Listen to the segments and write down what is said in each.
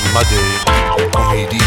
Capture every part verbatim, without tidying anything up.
محمد امیدی.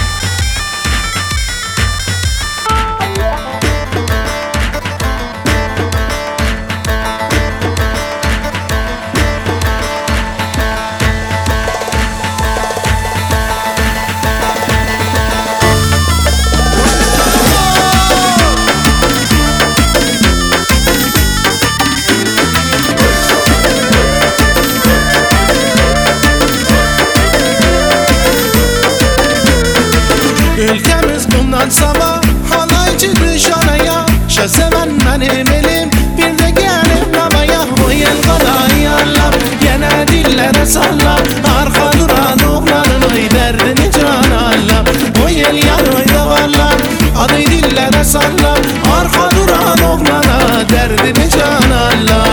Ülkemiz bundan sabah halaycı dışarıya. Şaseven benim elim bir de gelip lavaya. O yel kadar yarlam gene dillere salla. Arka duran oğlanın oy derdini can Allah. O yel yanıydı valla adı dillere salla. Arka duran oğlana derdini can Allah.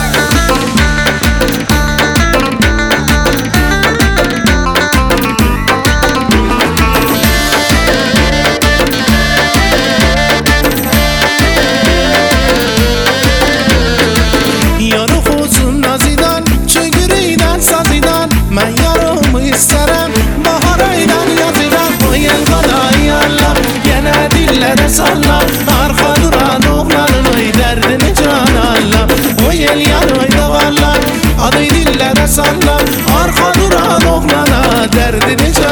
Ben yarımı isterim baharaydan yazıdan. O yel kadar yarlam gene dillere salla. Arka duran oğlanın oy derdini can Allah. O yel yanıydı valla adı dillere salla. Arka duran oğlana derdini can